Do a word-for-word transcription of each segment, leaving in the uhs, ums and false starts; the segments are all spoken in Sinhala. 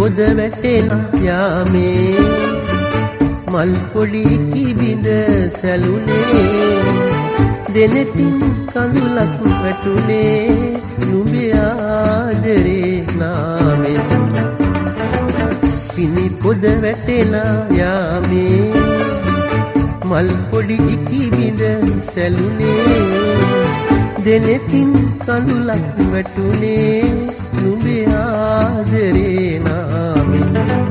පොද වැටෙන යාමේ මල් පොඩි කිබිඳ සැලුනේ දෙනෙතින් කඳුලක් වැටුනේ නුඹේ ආදරේ නාමෙන් පිනි පොද වැටෙන යාමේ මල් පොඩි කිබිඳ සැලුනේ දෙනෙතින් කඳුලක් වැටුනේ නුඹේ ආදරේ නාමෙන්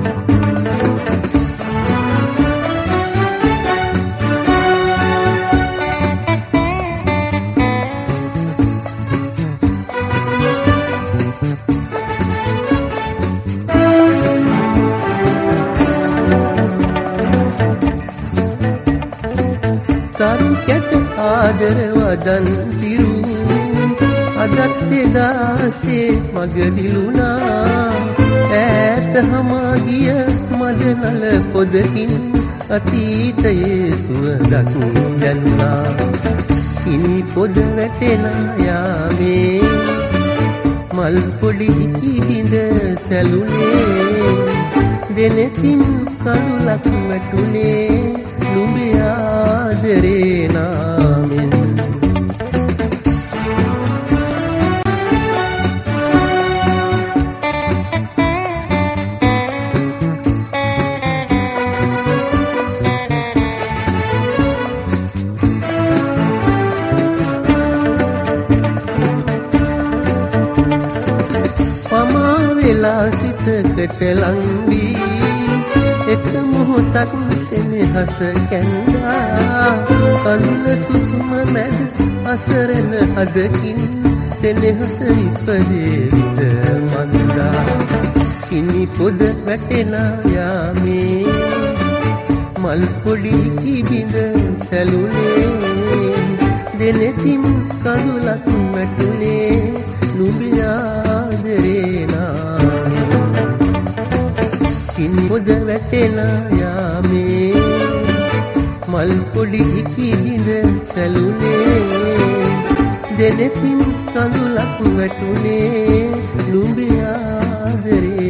තරු කැට ආදර වදන් තිරු අදත් දෙදාසේ මග දිලුණා ඈත හමා ගිය මදනල පොදකින් අතීතයේ සුවඳක් දැනුණා ඉනි පොද වැටෙන යාමේ මල් පොඩි කිබිඳ සැලුනේ දෙනෙතින් කඳුලක් වැටුනේ නුඹේ ආදරේ නාමෙන් පමා වෙලා සිතකට ලංවී එක මොහොතක් සෙනෙහස කැන්දා කඳුල සුසුම මැද අසරණ හදකින් සෙනෙහස ඉපදේ විත මන්දා කිනි පොද වැටෙන යාමේ මල් පොඩි කිබිඳ සැලුනේ දෙනෙතින් කඳුලක් වැටුනේ නුඹේ ආදරේ නාමෙන් කිනි පොද වැටෙන යාමේ මල් පොඩි කිබිඳ සැලුනේ දෙනෙතින් කඳුලක් වැටුනේ නුඹේ ආදරේ